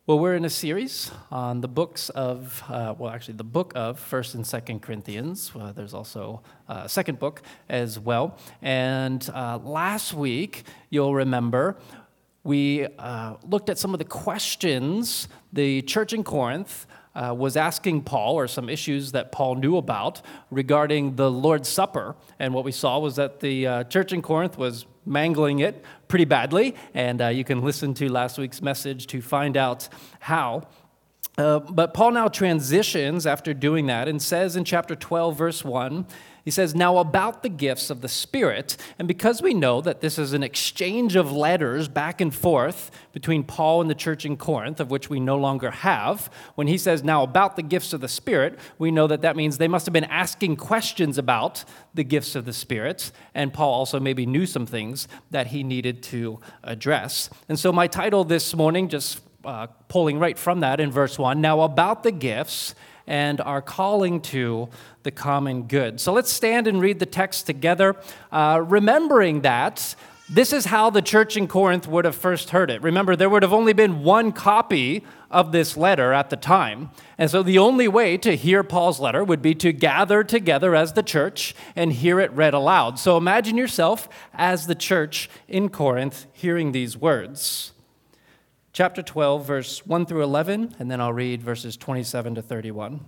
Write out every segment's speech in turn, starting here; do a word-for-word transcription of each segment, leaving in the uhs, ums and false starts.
Well, we're in a series on the books of, uh, well, actually the book of First and Second Corinthians. Uh, there's also a second book as well. And uh, last week, you'll remember, we uh, looked at some of the questions the church in Corinth uh, was asking Paul, or some issues that Paul knew about regarding the Lord's Supper. And what we saw was that the uh, church in Corinth was mangling it pretty badly, and uh, you can listen to last week's message to find out how. Uh, but Paul now transitions after doing that and says in chapter twelve, verse one, he says, "Now about the gifts of the Spirit," and because we know that this is an exchange of letters back and forth between Paul and the church in Corinth, of which we no longer have, when he says, "Now about the gifts of the Spirit," we know that that means they must have been asking questions about the gifts of the Spirit, and Paul also maybe knew some things that he needed to address. And so my title this morning, just uh, pulling right from that in verse one, "Now about the gifts and our calling to the common good." So let's stand and read the text together, uh, remembering that this is how the church in Corinth would have first heard it. Remember, there would have only been one copy of this letter at the time. And so the only way to hear Paul's letter would be to gather together as the church and hear it read aloud. So imagine yourself as the church in Corinth hearing these words. Chapter twelve, verse one through eleven, and then I'll read verses twenty-seven to thirty-one.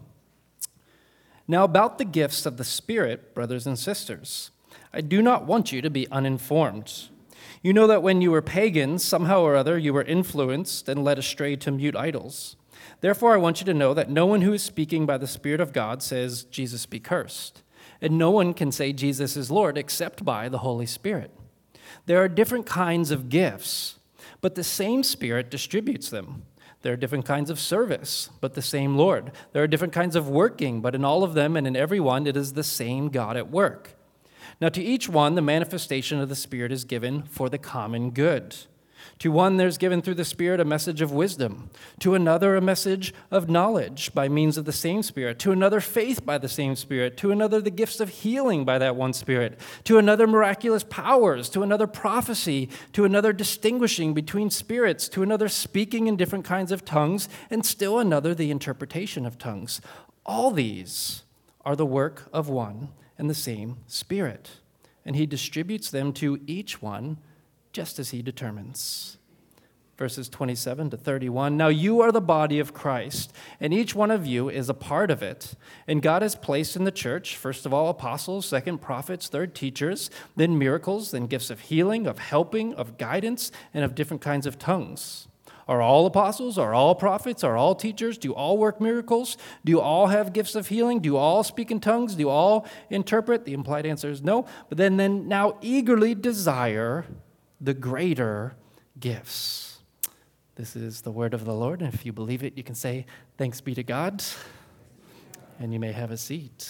"Now about the gifts of the Spirit, brothers and sisters, I do not want you to be uninformed. You know that when you were pagans, somehow or other you were influenced and led astray to mute idols. Therefore I want you to know that no one who is speaking by the Spirit of God says, 'Jesus be cursed.' And no one can say Jesus is Lord except by the Holy Spirit. There are different kinds of gifts, but the same Spirit distributes them. There are different kinds of service, but the same Lord. There are different kinds of working, but in all of them and in every one it is the same God at work. Now to each one the manifestation of the Spirit is given for the common good. To one there's given through the Spirit a message of wisdom, to another a message of knowledge by means of the same Spirit, to another faith by the same Spirit, to another the gifts of healing by that one Spirit, to another miraculous powers, to another prophecy, to another distinguishing between spirits, to another speaking in different kinds of tongues, and still another the interpretation of tongues. All these are the work of one and the same Spirit, and he distributes them to each one just as he determines." Verses twenty-seven to thirty-one, "Now you are the body of Christ, and each one of you is a part of it. And God has placed in the church, first of all, apostles, second, prophets, third, teachers, then miracles, then gifts of healing, of helping, of guidance, and of different kinds of tongues. Are all apostles? Are all prophets? Are all teachers? Do all work miracles? Do all have gifts of healing? Do all speak in tongues? Do all interpret?" The implied answer is no. But then, then now eagerly desire the greater gifts. This is the word of the Lord, and if you believe it, you can say, "Thanks be to God," and you may have a seat.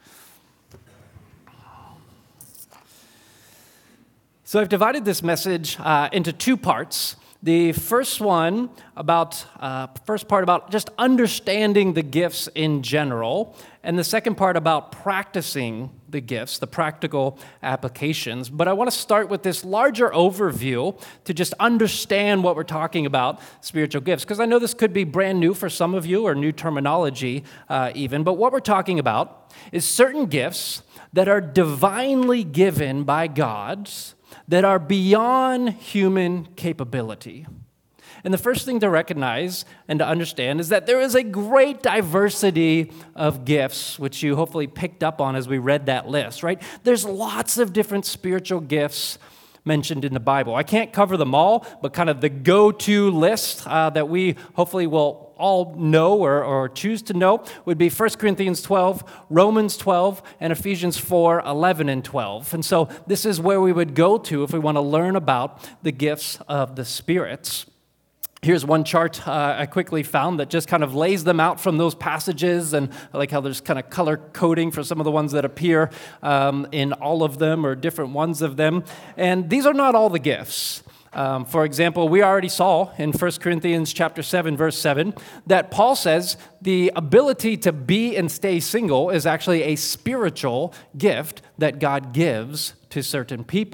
So I've divided this message uh, into two parts. The first one about, uh, first part about just understanding the gifts in general, and the second part about practicing the gifts, the practical applications. But I want to start with this larger overview to just understand what we're talking about, spiritual gifts, because I know this could be brand new for some of you, or new terminology uh, even, but what we're talking about is certain gifts that are divinely given by God that are beyond human capability. And the first thing to recognize and to understand is that there is a great diversity of gifts, which you hopefully picked up on as we read that list, right? There's lots of different spiritual gifts mentioned in the Bible. I can't cover them all, but kind of the go-to list uh, that we hopefully will all know or, or choose to know would be First Corinthians twelve, Romans twelve, and Ephesians four, eleven and twelve. And so this is where we would go to if we want to learn about the gifts of the spirits. Here's one chart uh, I quickly found that just kind of lays them out from those passages, and I like how there's kind of color coding for some of the ones that appear um, in all of them or different ones of them. And these are not all the gifts. Um, for example, we already saw in First Corinthians chapter seven, verse seven, that Paul says the ability to be and stay single is actually a spiritual gift that God gives to certain people.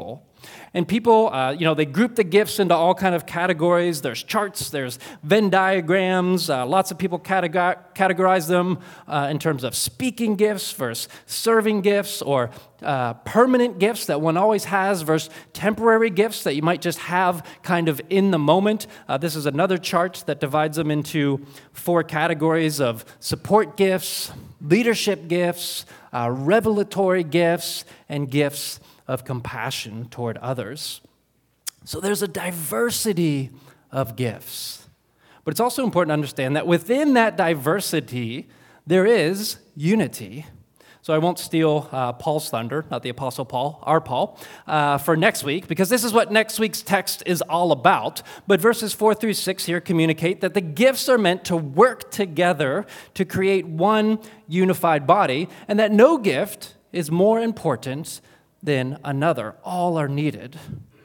And people, uh, you know, they group the gifts into all kind of categories. There's charts, there's Venn diagrams. Uh, lots of people categor- categorize them uh, in terms of speaking gifts versus serving gifts, or uh, permanent gifts that one always has versus temporary gifts that you might just have kind of in the moment. Uh, this is another chart that divides them into four categories of support gifts, leadership gifts, uh, revelatory gifts, and gifts of compassion toward others. So there's a diversity of gifts. But it's also important to understand that within that diversity, there is unity. So I won't steal uh, Paul's thunder, not the Apostle Paul, our Paul, uh, for next week, because this is what next week's text is all about. But verses four through six here communicate that the gifts are meant to work together to create one unified body, and that no gift is more important than another. All are needed.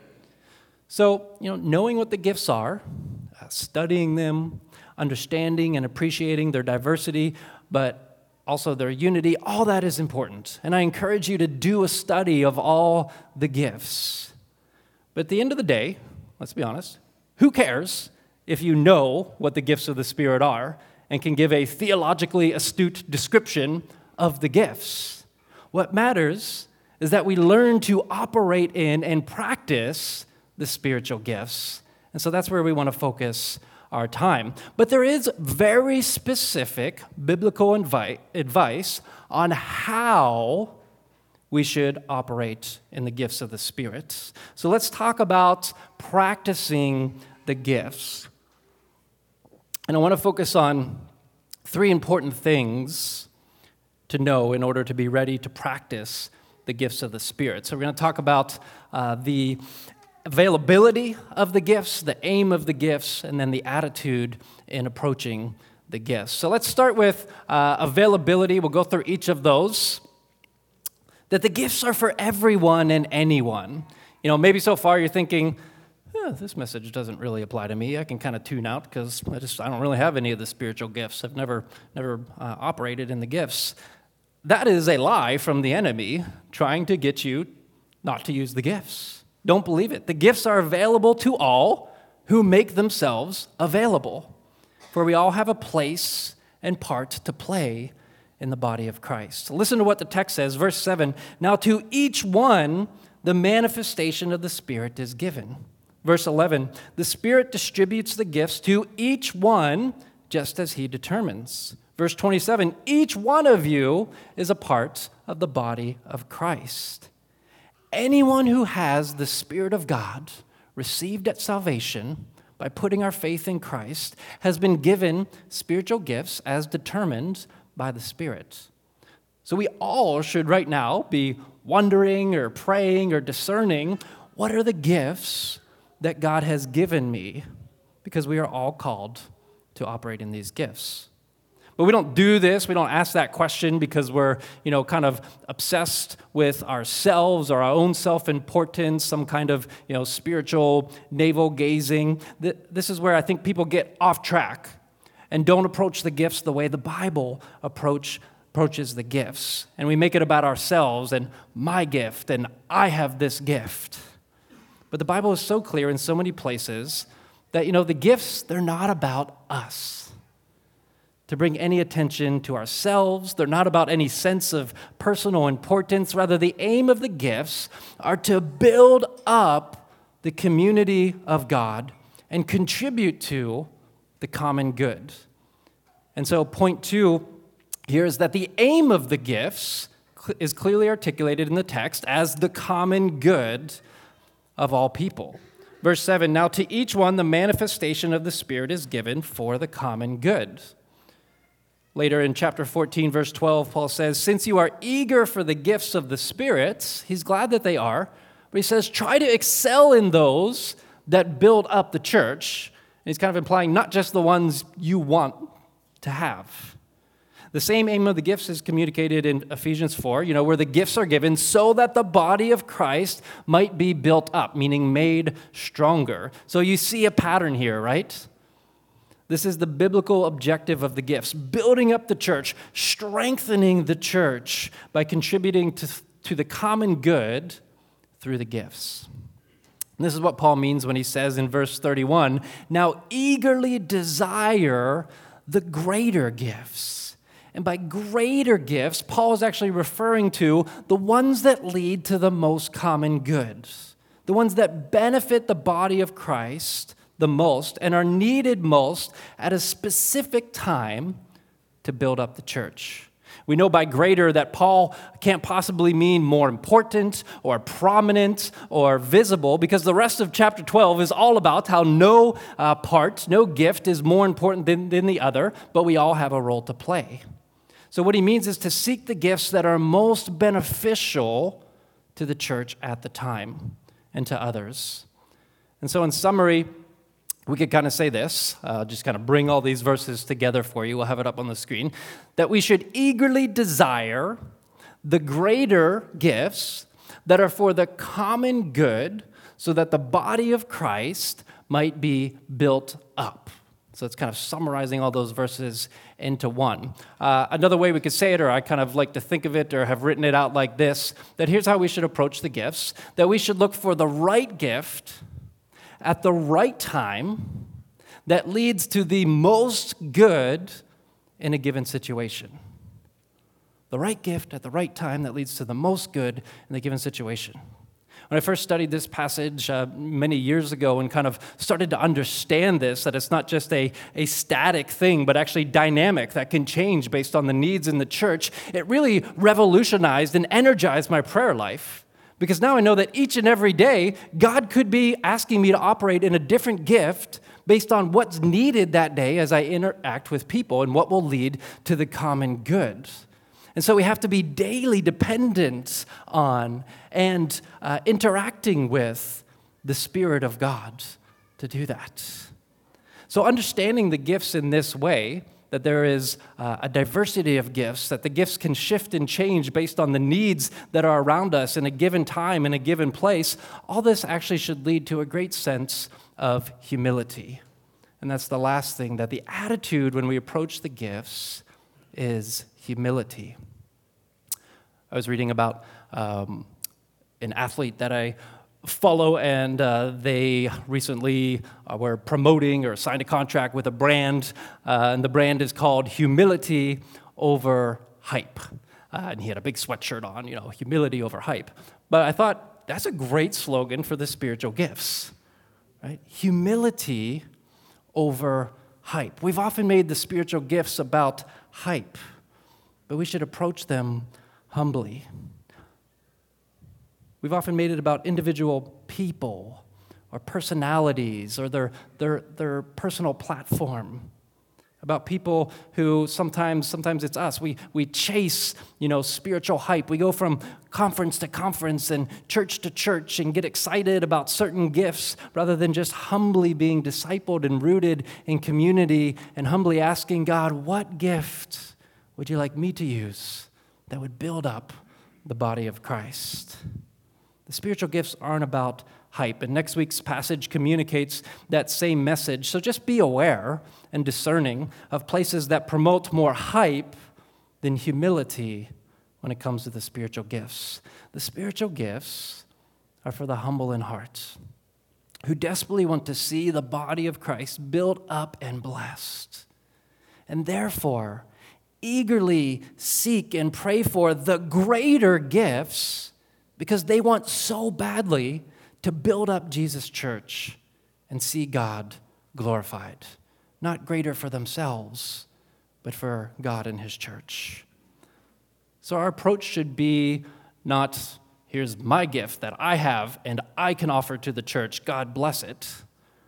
So, you know, knowing what the gifts are, uh, studying them, understanding and appreciating their diversity, but also their unity, all that is important. And I encourage you to do a study of all the gifts. But at the end of the day, let's be honest, who cares if you know what the gifts of the Spirit are and can give a theologically astute description of the gifts? What matters is that we learn to operate in and practice the spiritual gifts. And so that's where we want to focus our time. But there is very specific biblical invi- advice on how we should operate in the gifts of the Spirit. So let's talk about practicing the gifts. And I want to focus on three important things to know in order to be ready to practice the gifts of the Spirit. So we're going to talk about uh, the availability of the gifts, the aim of the gifts, and then the attitude in approaching the gifts. So let's start with uh, availability. We'll go through each of those. That the gifts are for everyone and anyone. You know, maybe so far you're thinking, eh, this message doesn't really apply to me. I can kind of tune out because I just I don't really have any of the spiritual gifts. I've never never uh, operated in the gifts. That is a lie from the enemy trying to get you not to use the gifts. Don't believe it. The gifts are available to all who make themselves available. For we all have a place and part to play in the body of Christ. Listen to what the text says, verse seven. Now to each one, the manifestation of the Spirit is given. Verse eleven, the Spirit distributes the gifts to each one just as he determines. Verse twenty-seven, each one of you is a part of the body of Christ. Anyone who has the Spirit of God received at salvation by putting our faith in Christ has been given spiritual gifts as determined by the Spirit. So we all should right now be wondering or praying or discerning, what are the gifts that God has given me? Because we are all called to operate in these gifts. But we don't do this, we don't ask that question because we're, you know, kind of obsessed with ourselves or our own self-importance, some kind of, you know, spiritual navel-gazing. This is where I think people get off track and don't approach the gifts the way the Bible approach, approaches the gifts. And we make it about ourselves and my gift and I have this gift. But the Bible is so clear in so many places that, you know, the gifts, they're not about us. To bring any attention to ourselves. They're not about any sense of personal importance. Rather, the aim of the gifts are to build up the community of God and contribute to the common good. And so point two here is that the aim of the gifts is clearly articulated in the text as the common good of all people. Verse seven, now to each one the manifestation of the Spirit is given for the common good. Later in chapter fourteen, verse twelve, Paul says, since you are eager for the gifts of the Spirit, he's glad that they are, but he says, try to excel in those that build up the church. And he's kind of implying not just the ones you want to have. The same aim of the gifts is communicated in Ephesians four, you know, where the gifts are given so that the body of Christ might be built up, meaning made stronger. So you see a pattern here, right? This is the biblical objective of the gifts, building up the church, strengthening the church by contributing to, to the common good through the gifts. And this is what Paul means when he says in verse thirty-one, now eagerly desire the greater gifts. And by greater gifts, Paul is actually referring to the ones that lead to the most common good, the ones that benefit the body of Christ the most and are needed most at a specific time to build up the church. We know by greater that Paul can't possibly mean more important or prominent or visible, because the rest of chapter twelve is all about how no uh, part, no gift is more important than, than the other, but we all have a role to play. So what he means is to seek the gifts that are most beneficial to the church at the time and to others. And so in summary, we could kind of say this, uh, just kind of bring all these verses together for you. We'll have it up on the screen. That we should eagerly desire the greater gifts that are for the common good so that the body of Christ might be built up. So it's kind of summarizing all those verses into one. Uh, another way we could say it, or I kind of like to think of it or have written it out like this, that here's how we should approach the gifts, that we should look for the right gift at the right time that leads to the most good in a given situation. The right gift at the right time that leads to the most good in a given situation. When I first studied this passage uh, many years ago and kind of started to understand this, that it's not just a, a static thing, but actually dynamic that can change based on the needs in the church, it really revolutionized and energized my prayer life. Because now I know that each and every day, God could be asking me to operate in a different gift based on what's needed that day as I interact with people and what will lead to the common good. And so we have to be daily dependent on and uh, interacting with the Spirit of God to do that. So understanding the gifts in this way, that there is uh, a diversity of gifts, that the gifts can shift and change based on the needs that are around us in a given time, in a given place, all this actually should lead to a great sense of humility. And that's the last thing, that the attitude when we approach the gifts is humility. I was reading about um, an athlete that I follow, and uh, they recently uh, were promoting or signed a contract with a brand, uh, and the brand is called Humility Over Hype. Uh, and he had a big sweatshirt on, you know, humility over hype. But I thought, that's a great slogan for the spiritual gifts, right? Humility over hype. We've often made the spiritual gifts about hype, but we should approach them humbly. We've often made it about individual people or personalities or their, their, their personal platform, about people who sometimes, sometimes it's us. We, we chase, you know, spiritual hype. We go from conference to conference and church to church and get excited about certain gifts rather than just humbly being discipled and rooted in community and humbly asking God, what gift would you like me to use that would build up the body of Christ? The spiritual gifts aren't about hype, and next week's passage communicates that same message. So just be aware and discerning of places that promote more hype than humility when it comes to the spiritual gifts. The spiritual gifts are for the humble in heart, who desperately want to see the body of Christ built up and blessed, and therefore eagerly seek and pray for the greater gifts because they want so badly to build up Jesus' church and see God glorified. Not greater for themselves, but for God and His church. So our approach should be not, here's my gift that I have and I can offer to the church, God bless it.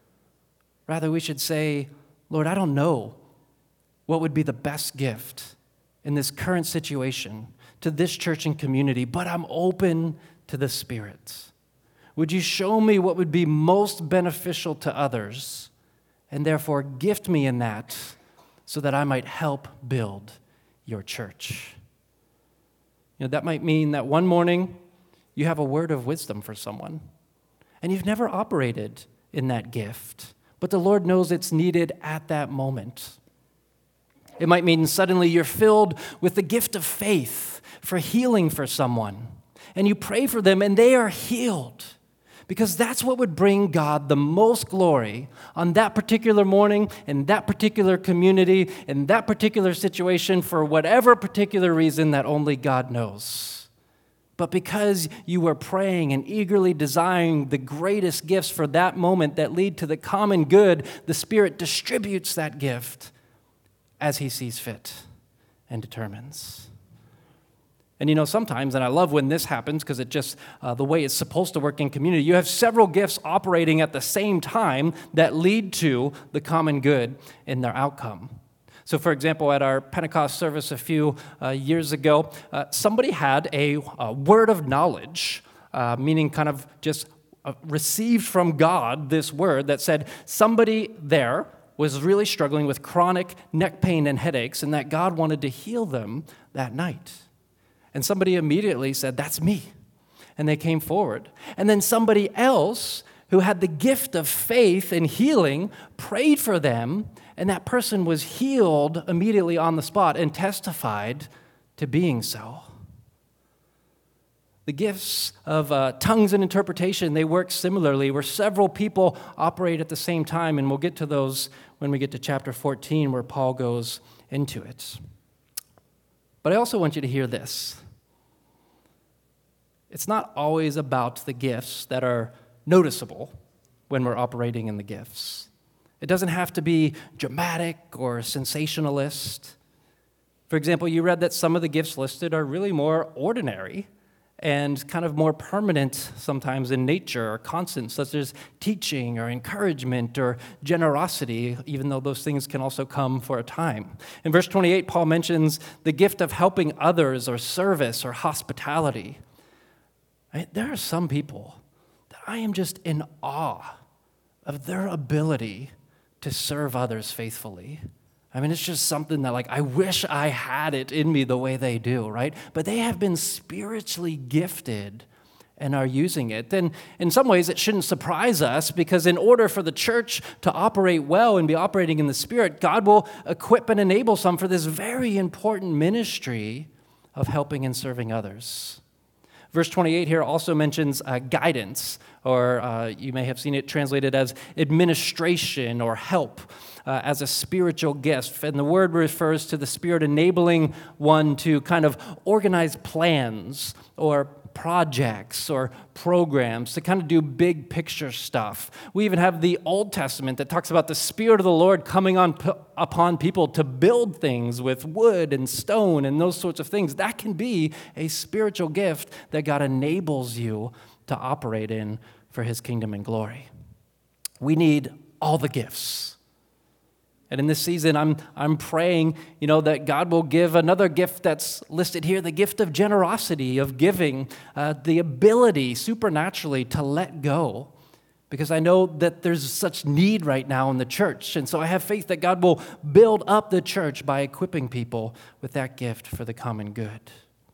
Rather, we should say, Lord, I don't know what would be the best gift in this current situation to this church and community, but I'm open to the Spirit. Would you show me what would be most beneficial to others, and therefore gift me in that so that I might help build your church? You know, that might mean that one morning you have a word of wisdom for someone, and you've never operated in that gift, but the Lord knows it's needed at that moment. It might mean suddenly you're filled with the gift of faith for healing for someone, and you pray for them and they are healed Because that's what would bring God the most glory on that particular morning, in that particular community, in that particular situation, for whatever particular reason that only God knows. But because you were praying and eagerly desiring the greatest gifts for that moment that lead to the common good, the Spirit distributes that gift as He sees fit and determines. And you know, sometimes, and I love when this happens because it just, uh, the way it's supposed to work in community, you have several gifts operating at the same time that lead to the common good in their outcome. So for example, at our Pentecost service a few uh, years ago, uh, somebody had a, a word of knowledge, uh, meaning kind of just uh, received from God this word that said somebody there was really struggling with chronic neck pain and headaches, and that God wanted to heal them that night. And somebody immediately said, "That's me." And they came forward. And then somebody else who had the gift of faith and healing prayed for them, and that person was healed immediately on the spot and testified to being so. The gifts of uh, tongues and interpretation, they work similarly, where several people operate at the same time, and we'll get to those when we get to chapter fourteen, where Paul goes into it. But I also want you to hear this. It's not always about the gifts that are noticeable when we're operating in the gifts. It doesn't have to be dramatic or sensationalist. For example, you read that some of the gifts listed are really more ordinary and kind of more permanent sometimes in nature or constant, such as teaching or encouragement or generosity, even though those things can also come for a time. In verse twenty-eight, Paul mentions the gift of helping others or service or hospitality. Right? There are some people that I am just in awe of their ability to serve others faithfully. I mean, it's just something that, like, I wish I had it in me the way they do, right? But they have been spiritually gifted and are using it. And in some ways, it shouldn't surprise us, because in order for the church to operate well and be operating in the Spirit, God will equip and enable some for this very important ministry of helping and serving others. Verse twenty-eight here also mentions uh, guidance, or uh, you may have seen it translated as administration or help, uh, as a spiritual gift. And the word refers to the Spirit enabling one to kind of organize plans or projects or programs to kind of do big picture stuff. We even have the Old Testament that talks about the Spirit of the Lord coming on upon people to build things with wood and stone and those sorts of things. That can be a spiritual gift that God enables you to operate in for His kingdom and glory. We need all the gifts. And in this season, I'm I'm praying, you know, that God will give another gift that's listed here, the gift of generosity, of giving, uh, the ability supernaturally to let go, because I know that there's such need right now in the church. And so I have faith that God will build up the church by equipping people with that gift for the common good.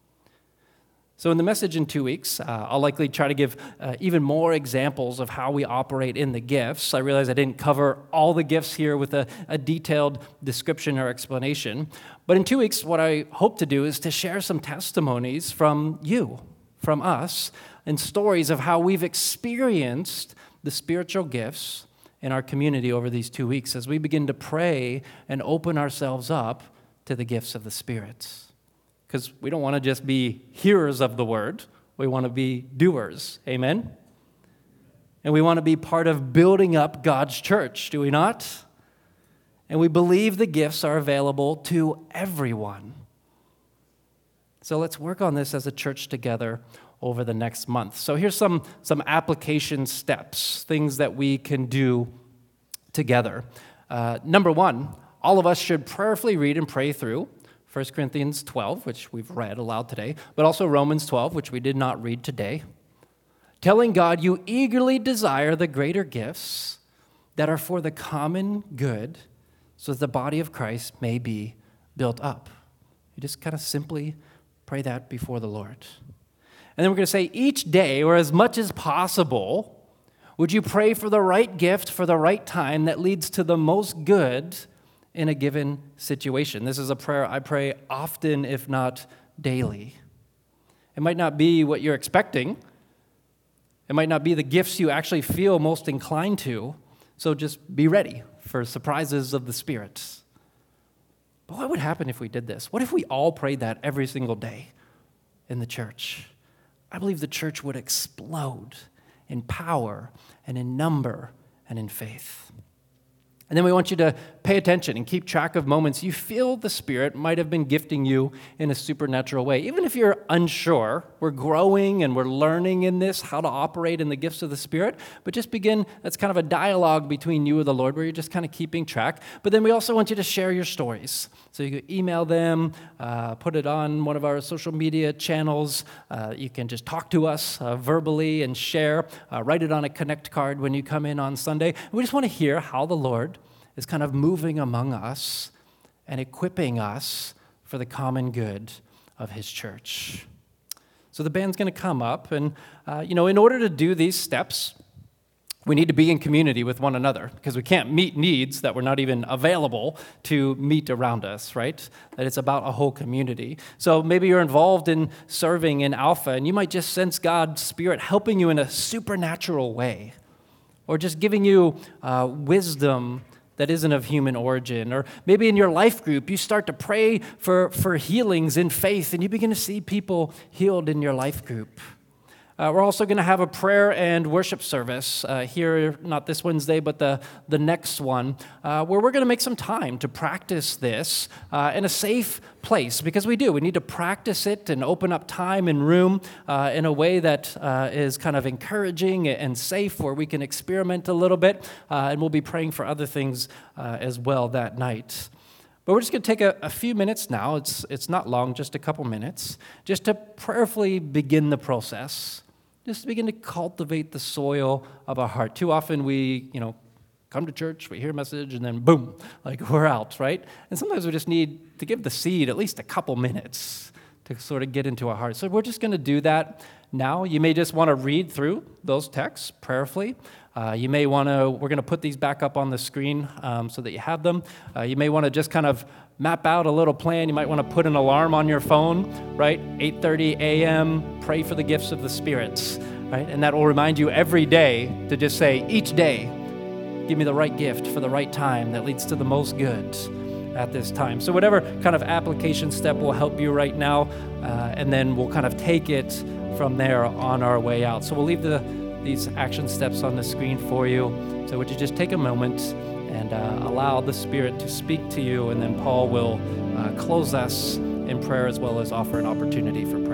So in the message in two weeks, uh, I'll likely try to give uh, even more examples of how we operate in the gifts. I realize I didn't cover all the gifts here with a, a detailed description or explanation. But in two weeks, what I hope to do is to share some testimonies from you, from us, and stories of how we've experienced the spiritual gifts in our community over these two weeks as we begin to pray and open ourselves up to the gifts of the Spirit. Because we don't want to just be hearers of the word. We want to be doers. Amen? And we want to be part of building up God's church, do we not? And we believe the gifts are available to everyone. So let's work on this as a church together over the next month. So here's some, some application steps, things that we can do together. Uh, number one, all of us should prayerfully read and pray through First Corinthians twelve, which we've read aloud today, but also Romans twelve, which we did not read today, telling God you eagerly desire the greater gifts that are for the common good, so that the body of Christ may be built up. You just kind of simply pray that before the Lord. And then we're going to say each day, or as much as possible, would you pray for the right gift for the right time that leads to the most good in a given situation. This is a prayer I pray often, if not daily. It might not be what you're expecting, It might not be the gifts you actually feel most inclined to, so just be ready for surprises of the Spirit. But what would happen if we did this? What if we all prayed that every single day in the church? I believe the church would explode in power and in number and in faith. And then we want you to pay attention and keep track of moments you feel the Spirit might have been gifting you in a supernatural way. Even if you're unsure, we're growing and we're learning in this, how to operate in the gifts of the Spirit. But just begin, that's kind of a dialogue between you and the Lord where you're just kind of keeping track. But then we also want you to share your stories. So you can email them, uh, put it on one of our social media channels. Uh, you can just talk to us uh, verbally and share. Uh, write it on a Connect card when you come in on Sunday. We just want to hear how the Lord is kind of moving among us and equipping us for the common good of his church. So the band's going to come up, and uh, you know, in order to do these steps, we need to be in community with one another because we can't meet needs that were not even available to meet around us, right? That it's about a whole community. So maybe you're involved in serving in Alpha, and you might just sense God's Spirit helping you in a supernatural way, or just giving you uh, wisdom that isn't of human origin. Or maybe in your life group, you start to pray for, for healings in faith, and you begin to see people healed in your life group. Uh, we're also going to have a prayer and worship service uh, here, not this Wednesday, but the, the next one, uh, where we're going to make some time to practice this uh, in a safe place, because we do. We need to practice it and open up time and room uh, in a way that uh, is kind of encouraging and safe, where we can experiment a little bit, uh, and we'll be praying for other things uh, as well that night. But we're just going to take a, a few minutes now. It's, it's not long, just a couple minutes, just to prayerfully begin the process. Just to begin to cultivate the soil of our heart. Too often we, you know, come to church, we hear a message, and then boom, like we're out, right? And sometimes we just need to give the seed at least a couple minutes to sort of get into our heart. So we're just going to do that now. You may just want to read through those texts prayerfully. Uh, you may want to, we're going to put these back up on the screen um, so that you have them. Uh, you may want to just kind of map out a little plan. You might want to put an alarm on your phone, right? eight thirty a.m., pray for the gifts of the spirits, right? And that will remind you every day to just say, each day, give me the right gift for the right time that leads to the most good at this time. So whatever kind of application step will help you right now, uh, and then we'll kind of take it from there on our way out. So we'll leave the these action steps on the screen for you. So would you just take a moment and uh, allow the Spirit to speak to you, and then Paul will uh, close us in prayer as well as offer an opportunity for